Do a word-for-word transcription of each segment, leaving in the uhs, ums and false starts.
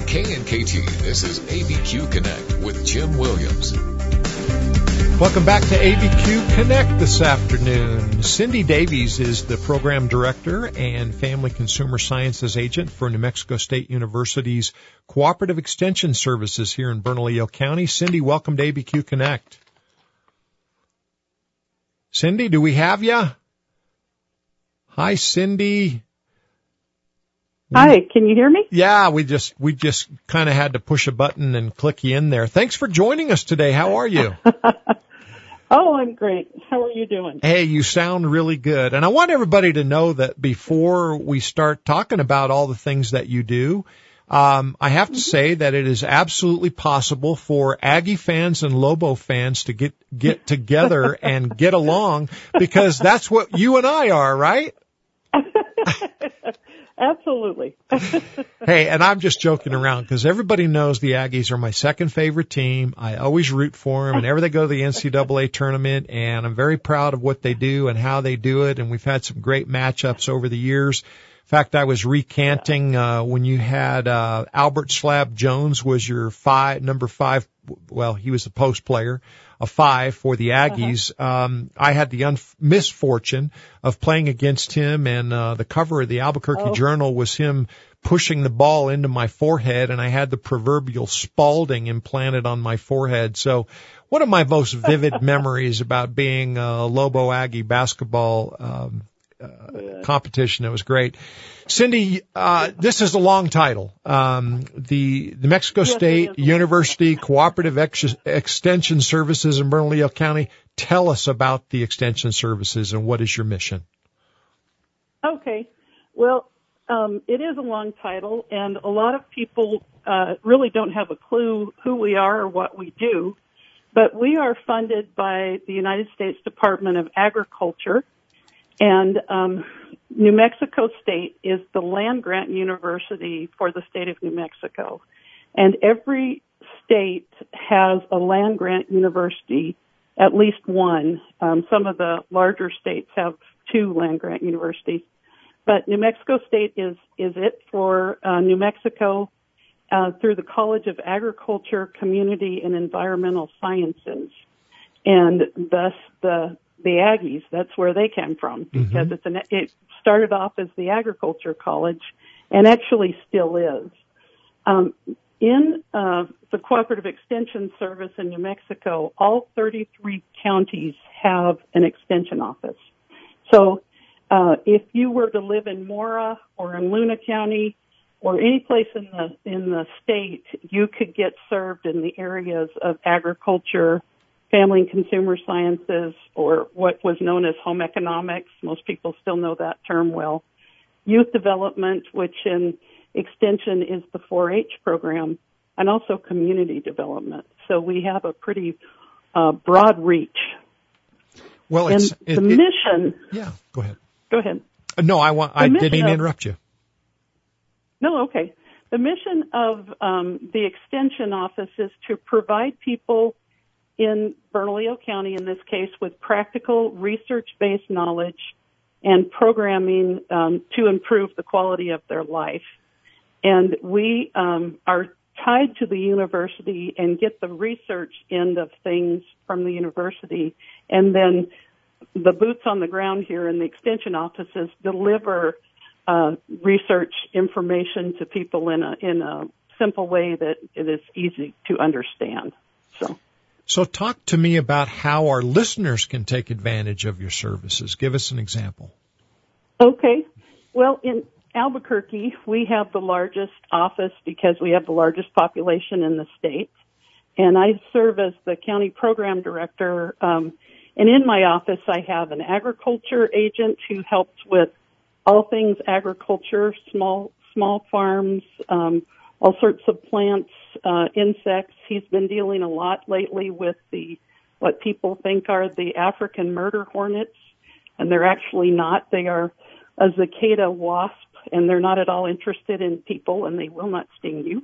K N K T, this is A B Q Connect with Jim Williams. Welcome back to A B Q Connect this afternoon. Cindy Davies is the program director and family consumer sciences agent for New Mexico State University's Cooperative Extension Services here in Bernalillo County. Cindy, welcome to A B Q Connect. Cindy, do we have you? Hi, Cindy. Hi, can you hear me? Yeah, we just we just kind of had to push a button and click you in there. Thanks for joining us today. How are you? Oh, I'm great. How are you doing? Hey, you sound really good. And I want everybody to know that before we start talking about all the things that you do, um, I have to mm-hmm. say that it is absolutely possible for Aggie fans and Lobo fans to get get together and get along, because that's what you and I are, right? Absolutely. Hey, and I'm just joking around because everybody knows the Aggies are my second favorite team. I always root for them whenever they go to the N C double A tournament, and I'm very proud of what they do and how they do it, and we've had some great matchups over the years. In fact, I was recanting uh, when you had uh, Albert Slab Jones was your five, number five. Well, he was the post player, a five for the Aggies. Uh-huh. Um, I had the un- misfortune of playing against him, and uh, the cover of the Albuquerque oh. Journal was him pushing the ball into my forehead, and I had the proverbial Spalding implanted on my forehead. So one of my most vivid memories about being a Lobo Aggie basketball um Uh, competition. It was great. Cindy, uh, this is a long title. Um, the New Mexico yes, State University Cooperative Ex- Extension Services in Bernalillo County. Tell us about the extension services and what is your mission? Okay. Well, um, it is a long title, and a lot of people uh, really don't have a clue who we are or what we do. But we are funded by the United States Department of Agriculture. And um, New Mexico State is the land-grant university for the state of New Mexico. And every state has a land-grant university, at least one. Um, some of the larger states have two land-grant universities. But New Mexico State is, is it for uh, New Mexico uh, through the College of Agriculture, Community, and Environmental Sciences. And thus the the Aggies, that's where they came from, because mm-hmm. it's an, it started off as the Agriculture College and actually still is. Um, in uh, the Cooperative Extension Service in New Mexico, all thirty-three counties have an extension office. So uh, if you were to live in Mora or in Luna County or any place in the in the state, you could get served in the areas of agriculture, family and consumer sciences, or what was known as home economics. Most people still know that term well. Youth development, which in extension is the four H program, and also community development. So we have a pretty uh, broad reach. Well, and it's, it, the it, mission. Yeah, go ahead. Go ahead. Uh, no, I want. The I didn't even of, interrupt you. No, okay. The mission of um, the extension office is to provide people in Bernalillo County, in this case, with practical research-based knowledge and programming um, to improve the quality of their life. And we um, are tied to the university and get the research end of things from the university, and then the boots on the ground here in the extension offices deliver uh, research information to people in a in a simple way that it is easy to understand. So. So talk to me about how our listeners can take advantage of your services. Give us an example. Okay. Well, in Albuquerque, we have the largest office because we have the largest population in the state. And I serve as the county program director. Um, and in my office, I have an agriculture agent who helps with all things agriculture, small, small farms, um, all sorts of plants, uh, insects. He's been dealing a lot lately with the, what people think are the African murder hornets, and they're actually not. They are a cicada wasp, and they're not at all interested in people, and they will not sting you.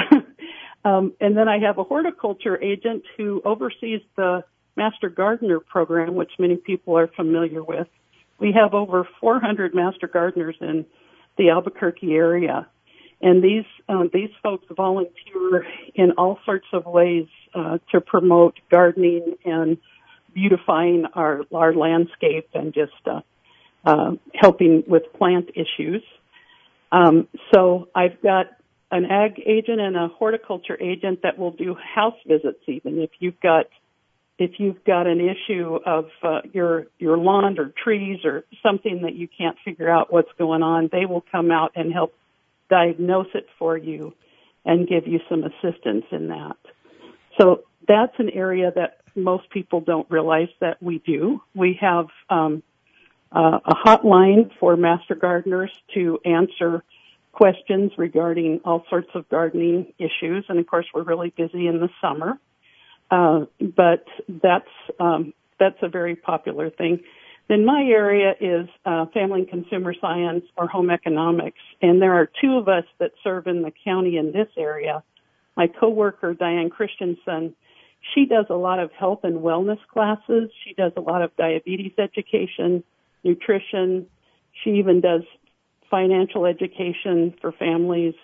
um, and then I have a horticulture agent who oversees the Master Gardener program, which many people are familiar with. We have over four hundred Master Gardeners in the Albuquerque area. And these uh, these folks volunteer in all sorts of ways uh, to promote gardening and beautifying our our landscape and just uh, uh, helping with plant issues. Um, so I've got an ag agent and a horticulture agent that will do house visits. Even if you've got if you've got an issue of uh, your your lawn or trees or something that you can't figure out what's going on, they will come out and help diagnose it for you and give you some assistance in that. So that's an area that most people don't realize that we do. We have um, uh, a hotline for master gardeners to answer questions regarding all sorts of gardening issues. And of course, we're really busy in the summer. Uh, but that's, um, that's a very popular thing. Then my area is uh, family and consumer science or home economics, and there are two of us that serve in the county in this area. My coworker, Diane Christensen, she does a lot of health and wellness classes. She does a lot of diabetes education, nutrition. She even does financial education for families,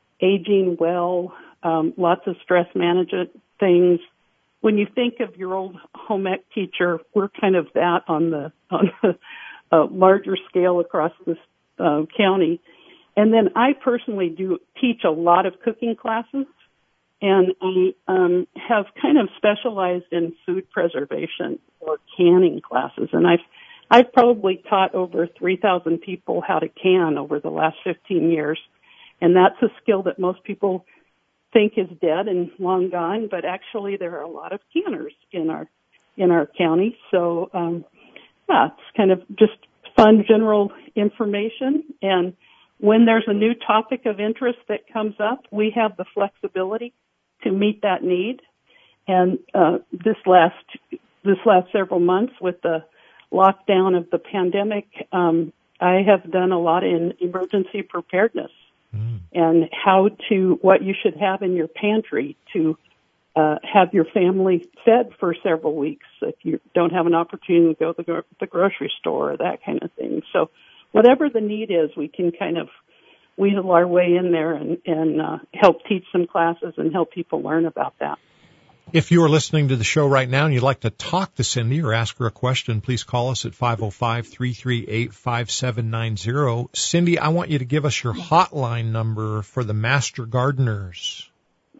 aging well, um, lots of stress management things. When you think of your old home ec teacher, we're kind of that on the on the uh, larger scale across this uh, county. And then I personally do teach a lot of cooking classes, and I um, have kind of specialized in food preservation or canning classes. And I've I've probably taught over three thousand people how to can over the last fifteen years, and that's a skill that most people think is dead and long gone, but actually there are a lot of canners in our in our county. So um, yeah, it's kind of just fun general information. And when there's a new topic of interest that comes up, we have the flexibility to meet that need. And uh, this last this last several months with the lockdown of the pandemic, um, I have done a lot in emergency preparedness. Mm. And how to, what you should have in your pantry to uh, have your family fed for several weeks if you don't have an opportunity to go to the, gro- the grocery store or that kind of thing. So whatever the need is, we can kind of weasel our way in there and, and uh, help teach some classes and help people learn about that. If you are listening to the show right now and you'd like to talk to Cindy or ask her a question, please call us at five oh five, three three eight, five seven nine zero. Cindy, I want you to give us your hotline number for the Master Gardeners.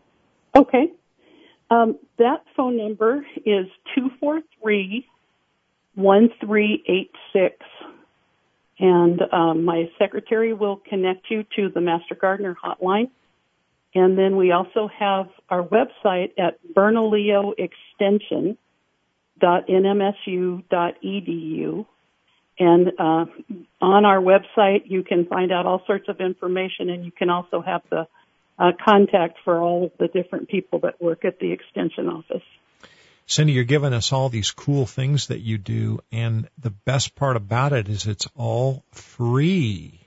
Okay. Um, that phone number is two four three, one three eight six. And um, my secretary will connect you to the Master Gardener hotline. And then we also have our website at bernalillo extension dot n m s u dot e d u. And uh, on our website, you can find out all sorts of information, and you can also have the uh, contact for all of the different people that work at the extension office. Cindy, you're giving us all these cool things that you do, and the best part about it is it's all free.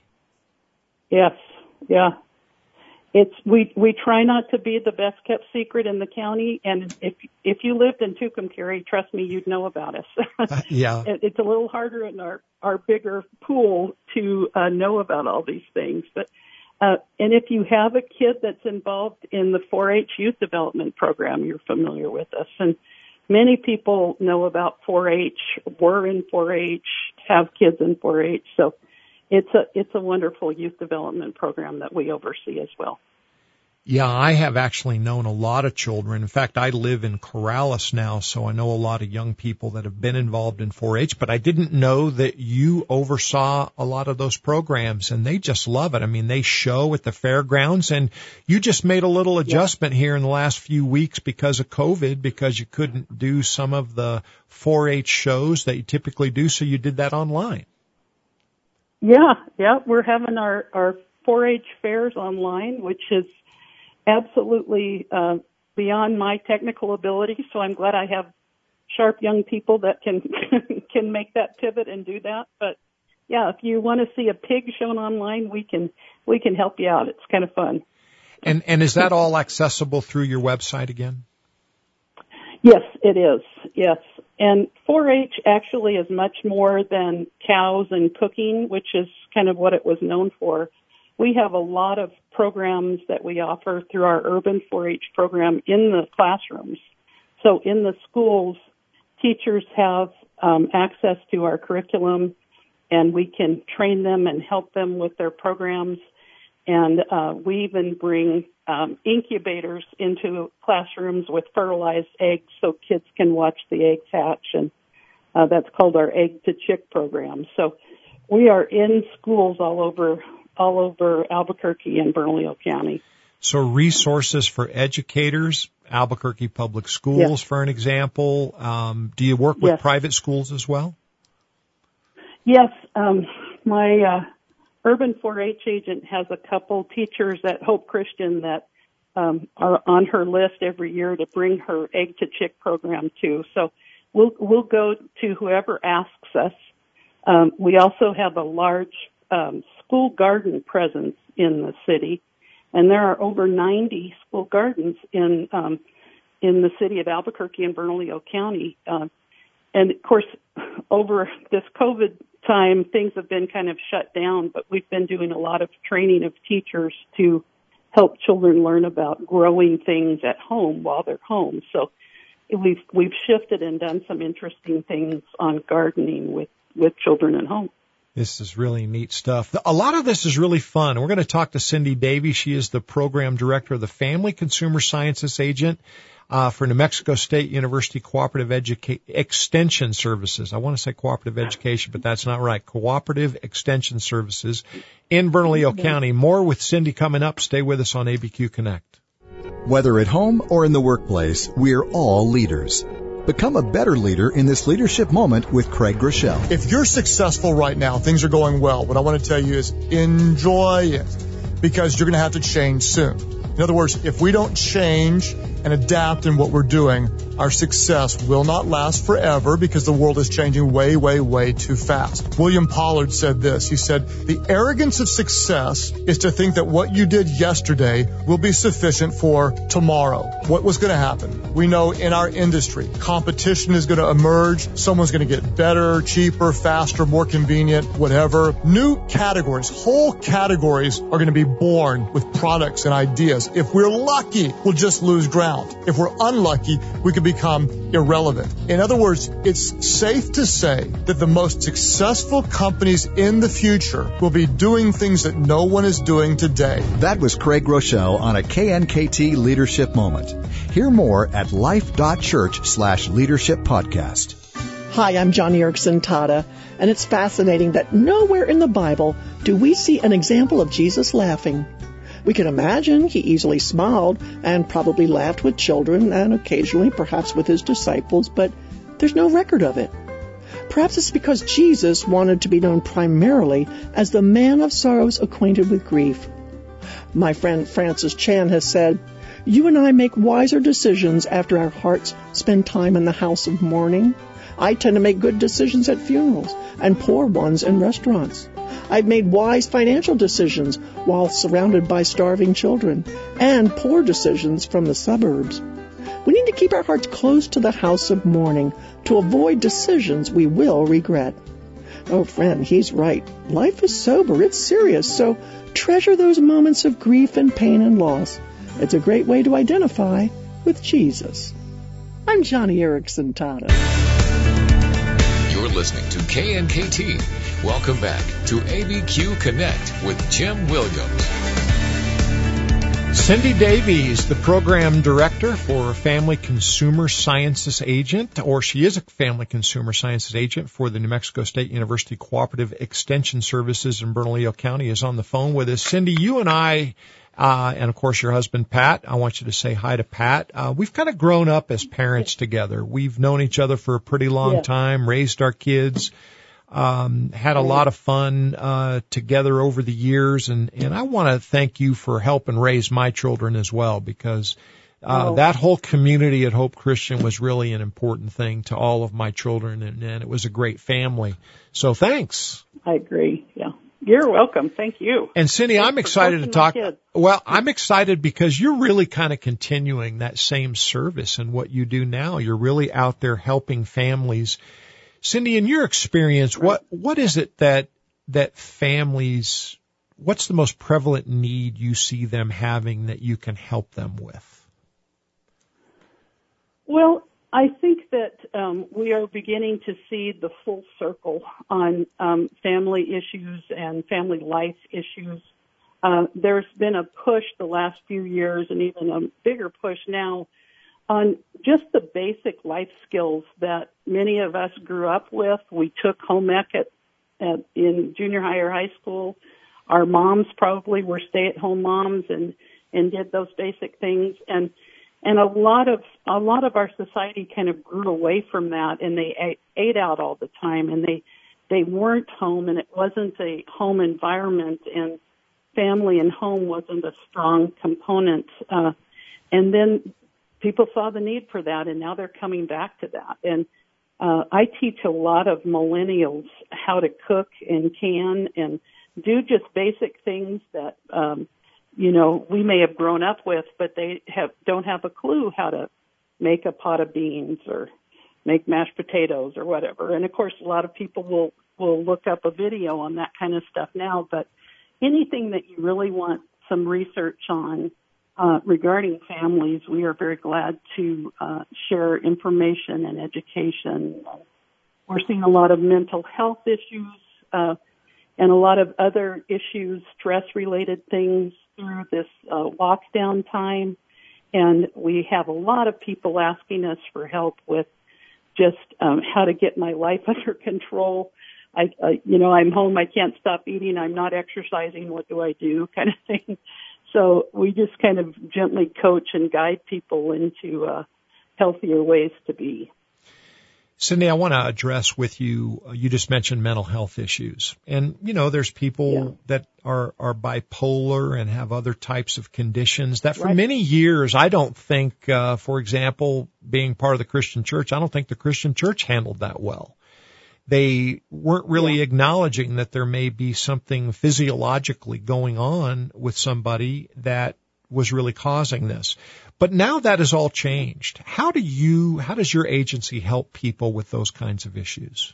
Yes, yeah. It's we we try not to be the best kept secret in the county, and if if you lived in Tucumcari, trust me, you'd know about us. uh, yeah, it, it's a little harder in our our bigger pool to uh, know about all these things. But uh, and if you have a kid that's involved in the four H youth development program, you're familiar with us, and many people know about four H, were in four H, have kids in four H, so. It's a it's a wonderful youth development program that we oversee as well. Yeah, I have actually known a lot of children. In fact, I live in Corrales now, so I know a lot of young people that have been involved in four H, but I didn't know that you oversaw a lot of those programs, and they just love it. I mean, they show at the fairgrounds, and you just made a little adjustment yeah. here in the last few weeks because of COVID, because you couldn't do some of the four H shows that you typically do, so you did that online. Yeah, yeah, we're having our, our four H fairs online, which is absolutely uh, beyond my technical ability, so I'm glad I have sharp young people that can can make that pivot and do that. But yeah, if you want to see a pig shown online, we can we can help you out. It's kind of fun. And and is that all accessible through your website again? Yes, it is. Yes. And four H actually is much more than cows and cooking, which is kind of what it was known for. we have a lot of programs that we offer through our Urban four H program in the classrooms. So in the schools, teachers have um, access to our curriculum, and we can train them and help them with their programs. And uh, we even bring um, incubators into classrooms with fertilized eggs so kids can watch the eggs hatch, and uh, that's called our Egg to Chick program. So we are in schools all over all over Albuquerque and Bernalillo County. So resources for educators, Albuquerque Public Schools, yes. for an example. Um, do you work with yes. private schools as well? Yes. Um, my uh, Urban four H agent has a couple teachers at Hope Christian that um, are on her list every year to bring her Egg to Chick program to. So we'll we'll go to whoever asks us. Um, we also have a large um, school garden presence in the city, and there are over ninety school gardens in um, in the city of Albuquerque and Bernalillo County. Uh, and of course, over this COVID time, things have been kind of shut down, but we've been doing a lot of training of teachers to help children learn about growing things at home while they're home. So we've we've shifted and done some interesting things on gardening with, with children at home. This is really neat stuff. A lot of this is really fun. We're going to talk to Cindy Davey. She is the program director of the Family Consumer Sciences Agent uh, for New Mexico State University Cooperative Educa- Extension Services. I want to say cooperative education, but that's not right. Cooperative Extension Services in Bernalillo County. More with Cindy coming up. Stay with us on A B Q Connect. Whether at home or in the workplace, we're all leaders. Become a better leader in this leadership moment with Craig Groeschel. If you're successful right now, things are going well, what I want to tell you is enjoy it, because you're going to have to change soon. In other words, if we don't change and adapt in what we're doing, our success will not last forever because the world is changing way, way, way too fast. William Pollard said this. He said, the arrogance of success is to think that what you did yesterday will be sufficient for tomorrow. What was going to happen? We know in our industry, competition is going to emerge. Someone's going to get better, cheaper, faster, more convenient, whatever. New categories, whole categories are going to be born with products and ideas. If we're lucky, we'll just lose ground. If we're unlucky, we could become irrelevant. In other words, it's safe to say that the most successful companies in the future will be doing things that no one is doing today. That was Craig Groeschel on a K N K T Leadership Moment. Hear more at life.church slash leadership podcast. Hi, I'm Joni Eareckson Tada, and it's fascinating that nowhere in the Bible do we see an example of Jesus laughing. We can imagine he easily smiled and probably laughed with children and occasionally perhaps with his disciples, but there's no record of it. Perhaps it's because Jesus wanted to be known primarily as the man of sorrows acquainted with grief. My friend Francis Chan has said, "You and I make wiser decisions after our hearts spend time in the house of mourning. I tend to make good decisions at funerals and poor ones in restaurants. I've made wise financial decisions while surrounded by starving children, and poor decisions from the suburbs. We need to keep our hearts close to the house of mourning to avoid decisions we will regret." Oh, friend, he's right. Life is sober. It's serious. So treasure those moments of grief and pain and loss. It's a great way to identify with Jesus. I'm Joni Eareckson Tada. You're listening to K N K T. Welcome back to A B Q Connect with Jim Williams. Cindy Davies, the program director for Family Consumer Sciences Agent, or she is a Family Consumer Sciences Agent for the New Mexico State University Cooperative Extension Services in Bernalillo County, is on the phone with us. Cindy, you and I, uh, and of course your husband Pat, I want you to say hi to Pat. Uh, we've kind of grown up as parents together. We've known each other for a pretty long yeah. time, raised our kids. Um, had a lot of fun, uh, together over the years. And, and I want to thank you for helping raise my children as well, because, uh, oh. that whole community at Hope Christian was really an important thing to all of my children. And, and it was a great family. So thanks. I agree. Yeah. You're welcome. Thank you. And Cindy, Thanks I'm excited to talk. Kids. Well, I'm excited because you're really kind of continuing that same service and what you do now. You're really out there helping families. Cindy, in your experience, what, what is it that, that families what's the most prevalent need you see them having that you can help them with? Well, I think that um, we are beginning to see the full circle on um, family issues and family life issues. Uh, there's been a push the last few years, and even a bigger push now, on just the basic life skills that many of us grew up with. We took home ec at, at, in junior high or high school. Our moms probably were stay-at-home moms and, and did those basic things. And and a lot of a lot of our society kind of grew away from that, and they ate, ate out all the time, and they they weren't home, and it wasn't a home environment, and family and home wasn't a strong component. Uh, and then people saw the need for that, and now they're coming back to that. And uh, I teach a lot of millennials how to cook and can and do just basic things that, um, you know, we may have grown up with, but they have don't have a clue how to make a pot of beans or make mashed potatoes or whatever. And, of course, a lot of people will, will look up a video on that kind of stuff now, but anything that you really want some research on uh, regarding families, we are very glad to uh, share information and education. We're seeing a lot of mental health issues uh, and a lot of other issues, stress-related things through this uh, lockdown time. And we have a lot of people asking us for help with just um, how to get my life under control. I, uh, you know, I'm home, I can't stop eating, I'm not exercising, what do I do, kind of thing. So we just kind of gently coach and guide people into uh, healthier ways to be. Cindy, I want to address with you, you just mentioned mental health issues. And, you know, there's people yeah. that are, are bipolar and have other types of conditions that for right. many years, I don't think, uh, for example, being part of the Christian church, I don't think the Christian church handled that well. They weren't really yeah. acknowledging that there may be something physiologically going on with somebody that was really causing this. But now that has all changed. How do you, how does your agency help people with those kinds of issues?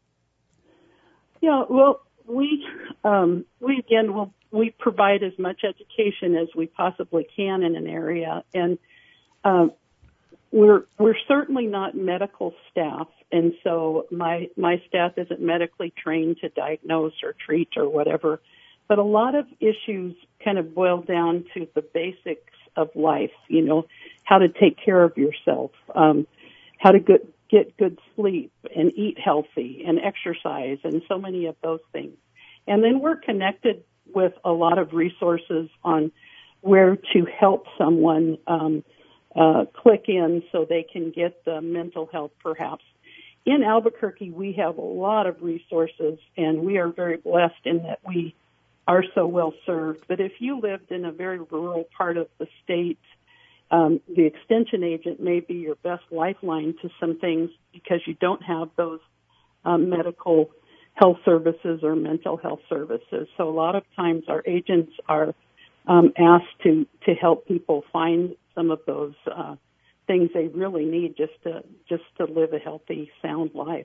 Yeah, well, we, um, we again, will we provide as much education as we possibly can in an area. And, um, We're we're certainly not medical staff, and so my my staff isn't medically trained to diagnose or treat or whatever. But a lot of issues kind of boil down to the basics of life. You know, how to take care of yourself, um, how to get get good sleep and eat healthy and exercise, and so many of those things. And then we're connected with a lot of resources on where to help someone. Um, Uh, click in so they can get the mental health perhaps. In Albuquerque, we have a lot of resources, and we are very blessed in that we are so well served. But if you lived in a very rural part of the state, um, the extension agent may be your best lifeline to some things because you don't have those um, medical health services or mental health services. So a lot of times our agents are um, asked to, to help people find some of those uh, things they really need just to just to live a healthy, sound life.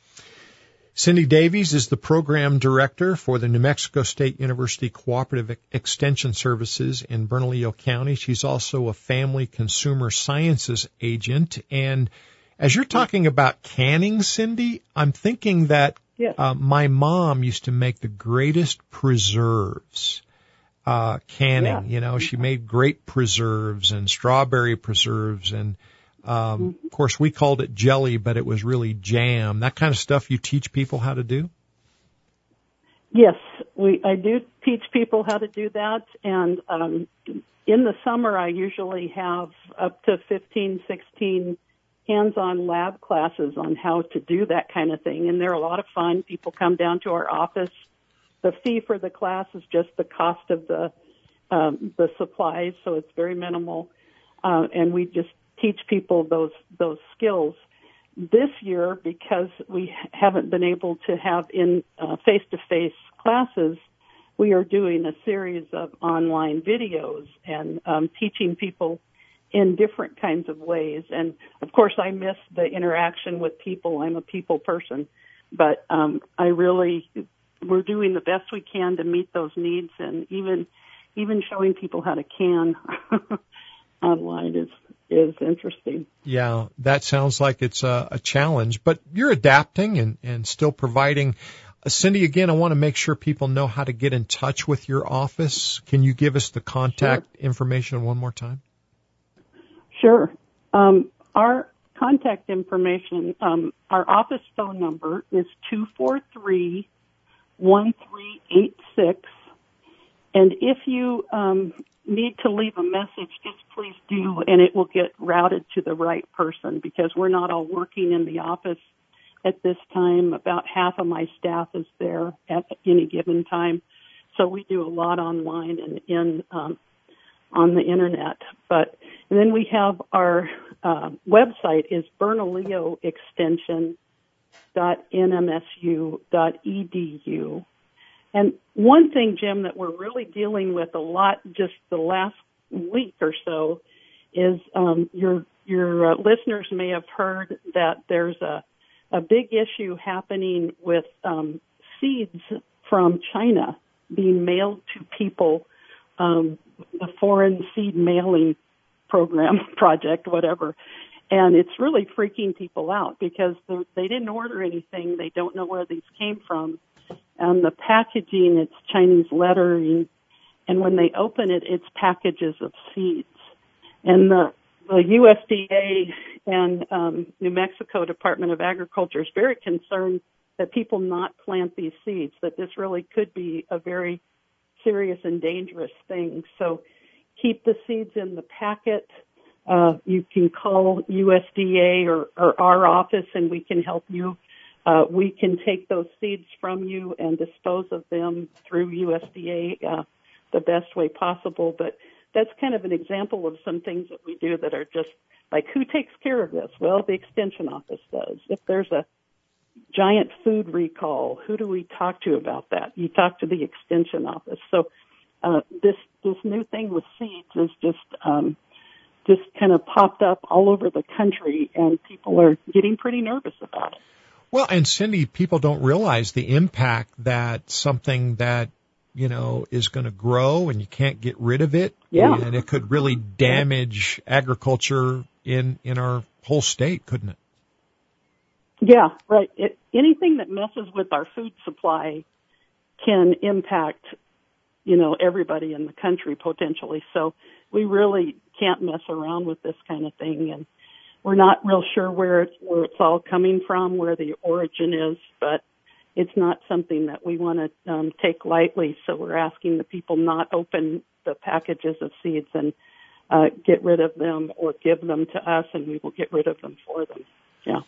Cindy Davies is the program director for the New Mexico State University Cooperative Extension Services in Bernalillo County. She's also a family consumer sciences agent. And as you're talking about canning, Cindy, I'm thinking that yes. uh, my mom used to make the greatest preserves. Uh, canning, yeah. you know, she made grape preserves and strawberry preserves and, um, mm-hmm. of course we called it jelly, but it was really jam. That kind of stuff you teach people how to do? Yes, we, I do teach people how to do that. And, um, in the summer I usually have up to fifteen, sixteen hands-on lab classes on how to do that kind of thing. And they're a lot of fun. People come down to our office. The fee for the class is just the cost of the um, the supplies, so it's very minimal, uh, and we just teach people those those skills. This year, because we haven't been able to have in uh, face-to-face classes, we are doing a series of online videos and um, teaching people in different kinds of ways. And of course, I miss the interaction with people. I'm a people person, but um, I really we're doing the best we can to meet those needs, and even even showing people how to can online is is interesting. Yeah, that sounds like it's a, a challenge, but you're adapting and, and still providing. Uh, Cindy, again, I want to make sure people know how to get in touch with your office. Can you give us the contact sure. information one more time? Sure. Um, our contact information, um, our office phone number is two four three, one three eight six. And if you um, need to leave a message, just please do, and it will get routed to the right person, because we're not all working in the office at this time. About half of my staff is there at any given time. So we do a lot online and in um, on the internet. But and then we have our uh, website is Bernalillo Extension dot N M S U dot E D U. And one thing, Jim, that we're really dealing with a lot just the last week or so is um, your your uh, listeners may have heard that there's a a big issue happening with um, seeds from China being mailed to people, um, the foreign seed mailing program, project, whatever. And it's really freaking people out because they didn't order anything. They don't know where these came from. And the packaging, it's Chinese lettering. And when they open it, it's packages of seeds. And the, the U S D A and um, New Mexico Department of Agriculture is very concerned that people not plant these seeds, that this really could be a very serious and dangerous thing. So keep the seeds in the packet. Uh, you can call U S D A or, or our office and we can help you. Uh, we can take those seeds from you and dispose of them through U S D A uh, the best way possible. But that's kind of an example of some things that we do that are just like, who takes care of this? Well, the Extension Office does. If there's a giant food recall, who do we talk to about that? You talk to the Extension Office. So uh, this this new thing with seeds is just um, just kind of popped up all over the country, and people are getting pretty nervous about it. Well, and Cindy, people don't realize the impact that something that, you know, is going to grow and you can't get rid of it. Yeah. And it could really damage agriculture in, in our whole state, couldn't it? Yeah, right. It, anything that messes with our food supply can impact, you know, everybody in the country potentially. So we really can't mess around with this kind of thing. And we're not real sure where it's, where it's all coming from, where the origin is, but it's not something that we want to um, take lightly. So we're asking the people not open the packages of seeds and uh, get rid of them or give them to us, and we will get rid of them for them. Yeah.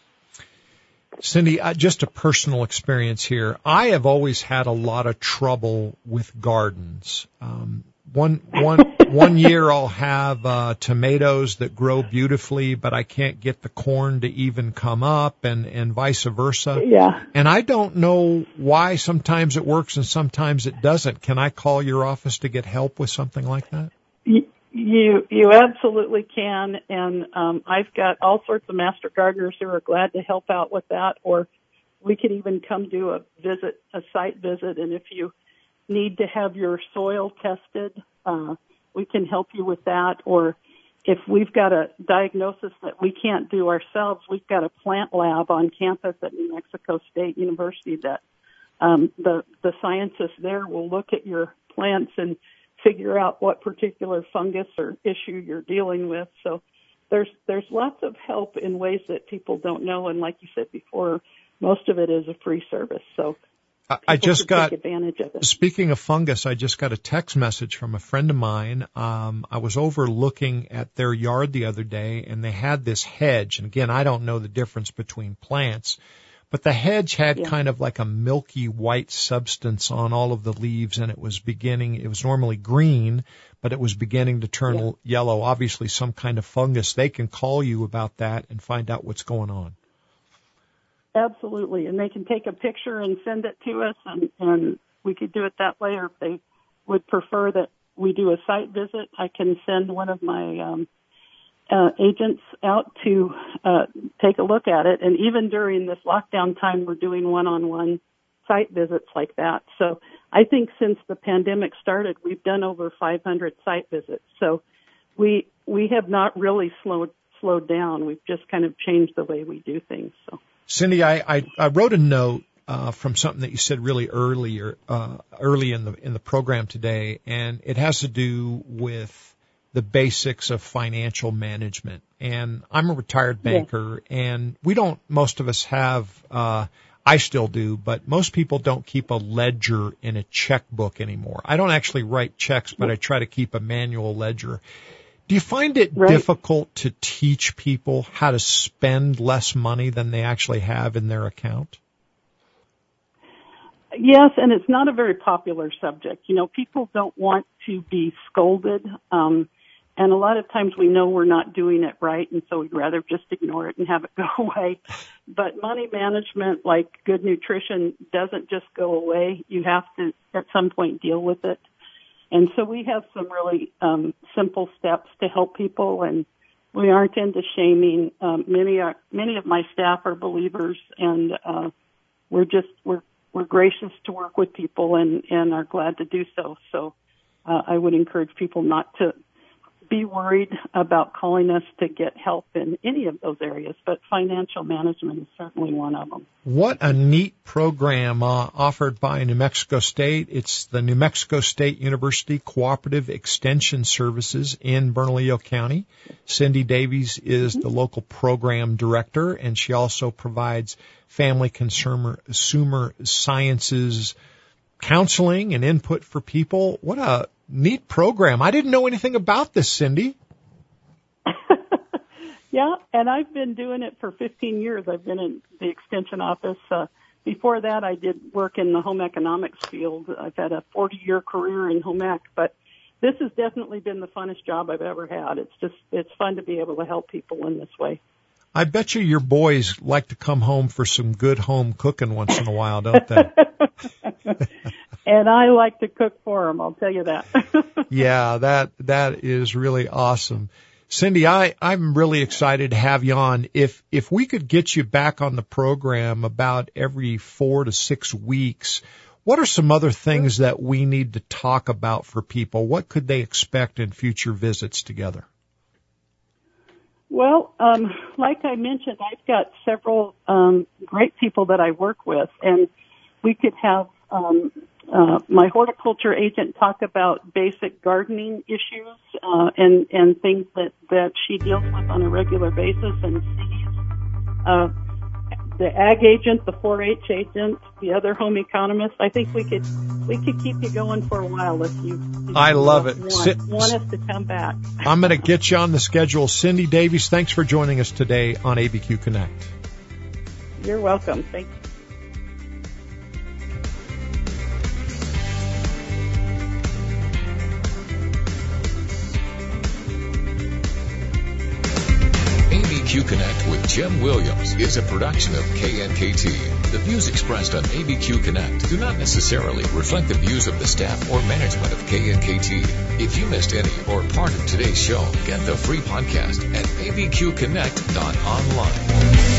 Cindy, uh, just a personal experience here. I have always had a lot of trouble with gardens. Um, one, one, one year I'll have uh, tomatoes that grow beautifully, but I can't get the corn to even come up, and, and vice versa. Yeah. And I don't know why sometimes it works and sometimes it doesn't. Can I call your office to get help with something like that? You you, you absolutely can, and um, I've got all sorts of master gardeners who are glad to help out with that, or we could even come do a visit, a site visit, and if you need to have your soil tested, uh, we can help you with that. Or if we've got a diagnosis that we can't do ourselves, we've got a plant lab on campus at New Mexico State University that um, the the scientists there will look at your plants and figure out what particular fungus or issue you're dealing with. So there's there's lots of help in ways that people don't know, and like you said before, most of it is a free service. So I just got, take advantage of it. Speaking of fungus, I just got a text message from a friend of mine. Um, I was over looking at their yard the other day, and they had this hedge. And again, I don't know the difference between plants, but the hedge had yeah. kind of like a milky white substance on all of the leaves, and it was beginning, it was normally green, but it was beginning to turn yeah. yellow, obviously some kind of fungus. They can call you about that and find out what's going on. Absolutely, and they can take a picture and send it to us, and, and we could do it that way, or if they would prefer that we do a site visit, I can send one of my um, uh, agents out to uh, take a look at it. And even during this lockdown time, we're doing one-on-one site visits like that. So I think since the pandemic started, we've done over five hundred site visits. So we we have not really slowed slowed down. We've just kind of changed the way we do things. So, Cindy, I, I, I wrote a note uh, from something that you said really earlier, uh, early in the in the program today, and it has to do with the basics of financial management. And I'm a retired banker, yeah. and we don't. Most of us have. Uh, I still do, but most people don't keep a ledger in a checkbook anymore. I don't actually write checks, but I try to keep a manual ledger. Do you find it right. difficult to teach people how to spend less money than they actually have in their account? Yes, and it's not a very popular subject. You know, people don't want to be scolded, um, and a lot of times we know we're not doing it right, and so we'd rather just ignore it and have it go away. But money management, like good nutrition, doesn't just go away. You have to, at some point, deal with it. And so we have some really um, simple steps to help people, and we aren't into shaming. Um, many are, many of my staff are believers, and uh, we're just we're we're gracious to work with people, and, and are glad to do so. So uh, I would encourage people not to be worried about calling us to get help in any of those areas, but financial management is certainly one of them. What a neat program uh, offered by New Mexico State. It's the New Mexico State University Cooperative Extension Services in Bernalillo County. Cindy Davies is the local program director, and she also provides family consumer, consumer sciences counseling and input for people. What a neat program. I didn't know anything about this, Cindy. Yeah, and I've been doing it for fifteen years. I've been in the extension office. Uh, before that, I did work in the home economics field. I've had a forty-year career in home ec, but this has definitely been the funnest job I've ever had. It's just, it's fun to be able to help people in this way. I bet you your boys like to come home for some good home cooking once in a while, don't they? And I like to cook for them, I'll tell you that. Yeah, that that is really awesome. Cindy, I, I'm really excited to have you on. If if we could get you back on the program about every four to six weeks, what are some other things that we need to talk about for people? What could they expect in future visits together? Well, um, like I mentioned, I've got several um, great people that I work with, and we could have um, uh, my horticulture agent talk about basic gardening issues uh, and and things that, that she deals with on a regular basis and sees. Uh, the ag agent, the four H agent, the other home economist. I think we could we could keep you going for a while if you. If I you love it. Want, Sit, want us to come back. I'm going to get you on the schedule. Cindy Davies, thanks for joining us today on A B Q Connect. You're welcome. Thank you. A B Q Connect with Jim Williams is a production of K N K T. The views expressed on A B Q Connect do not necessarily reflect the views of the staff or management of K N K T. If you missed any or part of today's show, get the free podcast at a b q connect dot online.